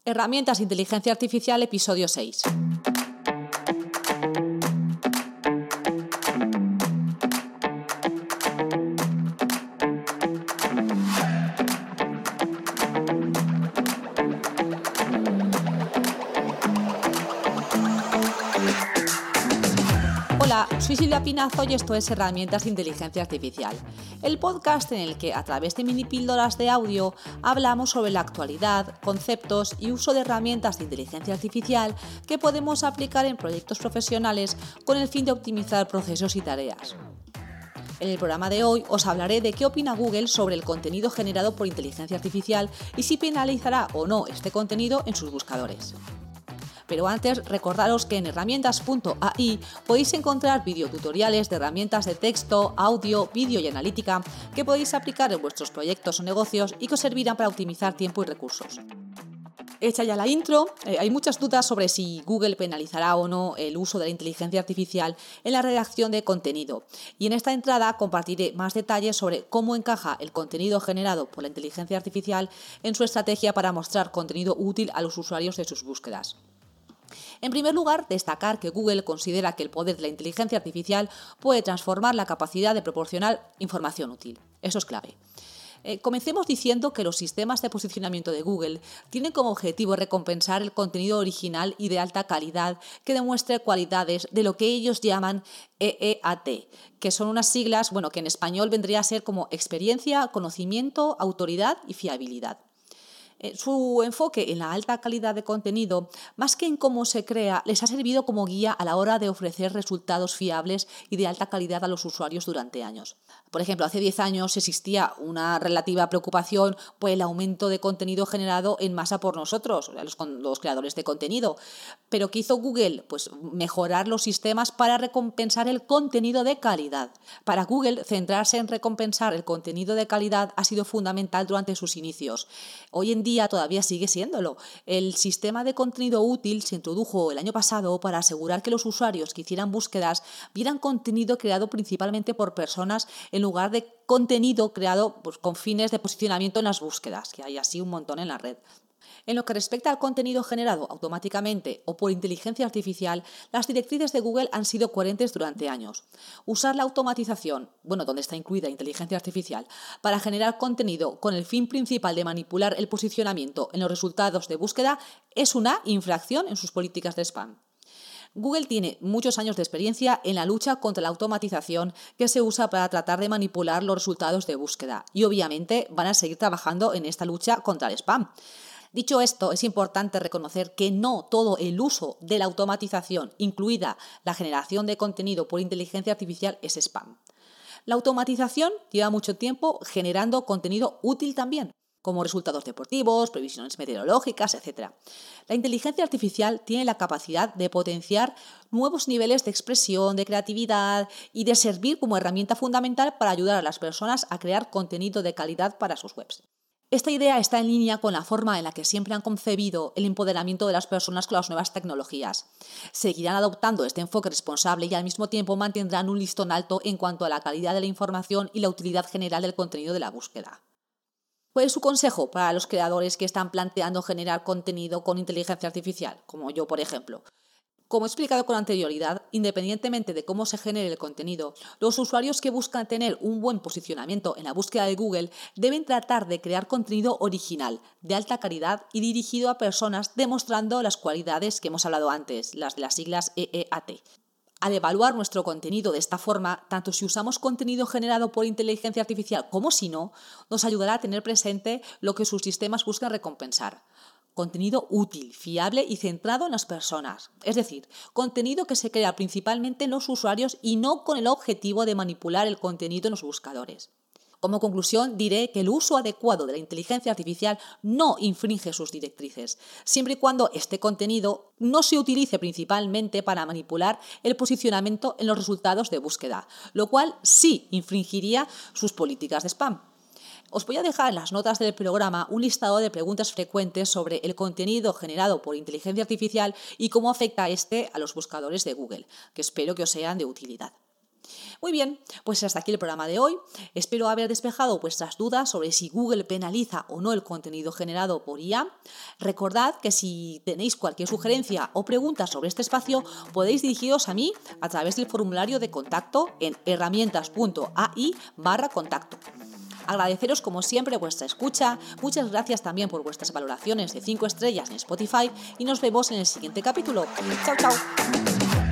Herramientas de inteligencia artificial, episodio 6. Hola, soy Silvia Pinazo y esto es Herramientas de Inteligencia Artificial, el podcast en el que a través de mini píldoras de audio hablamos sobre la actualidad, conceptos y uso de herramientas de inteligencia artificial que podemos aplicar en proyectos profesionales con el fin de optimizar procesos y tareas. En el programa de hoy os hablaré de qué opina Google sobre el contenido generado por inteligencia artificial y si penalizará o no este contenido en sus buscadores. Pero antes, recordaros que en herramientas.ai podéis encontrar videotutoriales de herramientas de texto, audio, vídeo y analítica que podéis aplicar en vuestros proyectos o negocios y que os servirán para optimizar tiempo y recursos. Hecha ya la intro, hay muchas dudas sobre si Google penalizará o no el uso de la inteligencia artificial en la redacción de contenido. Y en esta entrada compartiré más detalles sobre cómo encaja el contenido generado por la inteligencia artificial en su estrategia para mostrar contenido útil a los usuarios de sus búsquedas. En primer lugar, destacar que Google considera que el poder de la inteligencia artificial puede transformar la capacidad de proporcionar información útil. Eso es clave. Comencemos diciendo que los sistemas de posicionamiento de Google tienen como objetivo recompensar el contenido original y de alta calidad que demuestre cualidades de lo que ellos llaman EEAT, que son unas siglas, que en español vendría a ser como experiencia, conocimiento, autoridad y fiabilidad. Su enfoque en la alta calidad de contenido, más que en cómo se crea, les ha servido como guía a la hora de ofrecer resultados fiables y de alta calidad a los usuarios durante años. Por ejemplo, hace 10 años existía una relativa preocupación por el aumento de contenido generado en masa por nosotros, los creadores de contenido. Pero ¿qué hizo Google? Pues mejorar los sistemas para recompensar el contenido de calidad. Para Google, centrarse en recompensar el contenido de calidad ha sido fundamental durante sus inicios. Hoy en día todavía sigue siéndolo. El sistema de contenido útil se introdujo el año pasado para asegurar que los usuarios que hicieran búsquedas vieran contenido creado principalmente por personas en lugar de contenido creado con fines de posicionamiento en las búsquedas, que hay así un montón en la red. En lo que respecta al contenido generado automáticamente o por inteligencia artificial, las directrices de Google han sido coherentes durante años. Usar la automatización, donde está incluida inteligencia artificial, para generar contenido con el fin principal de manipular el posicionamiento en los resultados de búsqueda es una infracción en sus políticas de spam. Google tiene muchos años de experiencia en la lucha contra la automatización que se usa para tratar de manipular los resultados de búsqueda y obviamente van a seguir trabajando en esta lucha contra el spam. Dicho esto, es importante reconocer que no todo el uso de la automatización, incluida la generación de contenido por inteligencia artificial, es spam. La automatización lleva mucho tiempo generando contenido útil también, como resultados deportivos, previsiones meteorológicas, etc. La inteligencia artificial tiene la capacidad de potenciar nuevos niveles de expresión, de creatividad y de servir como herramienta fundamental para ayudar a las personas a crear contenido de calidad para sus webs. Esta idea está en línea con la forma en la que siempre han concebido el empoderamiento de las personas con las nuevas tecnologías. Seguirán adoptando este enfoque responsable y al mismo tiempo mantendrán un listón alto en cuanto a la calidad de la información y la utilidad general del contenido de la búsqueda. ¿Cuál es su consejo para los creadores que están planteando generar contenido con inteligencia artificial, como yo, por ejemplo? Como he explicado con anterioridad, independientemente de cómo se genere el contenido, los usuarios que buscan tener un buen posicionamiento en la búsqueda de Google deben tratar de crear contenido original, de alta calidad y dirigido a personas demostrando las cualidades que hemos hablado antes, las de las siglas EEAT. Al evaluar nuestro contenido de esta forma, tanto si usamos contenido generado por inteligencia artificial como si no, nos ayudará a tener presente lo que sus sistemas buscan recompensar. Contenido útil, fiable y centrado en las personas. Es decir, contenido que se crea principalmente en los usuarios y no con el objetivo de manipular el contenido en los buscadores. Como conclusión, diré que el uso adecuado de la inteligencia artificial no infringe sus directrices, siempre y cuando este contenido no se utilice principalmente para manipular el posicionamiento en los resultados de búsqueda, lo cual sí infringiría sus políticas de spam. Os voy a dejar en las notas del programa un listado de preguntas frecuentes sobre el contenido generado por inteligencia artificial y cómo afecta este a los buscadores de Google, que espero que os sean de utilidad. Muy bien, pues hasta aquí el programa de hoy. Espero haber despejado vuestras dudas sobre si Google penaliza o no el contenido generado por IA. Recordad que si tenéis cualquier sugerencia o pregunta sobre este espacio, podéis dirigiros a mí a través del formulario de contacto en herramientas.ai/contacto. Agradeceros como siempre vuestra escucha, muchas gracias también por vuestras valoraciones de 5 estrellas en Spotify y nos vemos en el siguiente capítulo. ¡Chao, chao!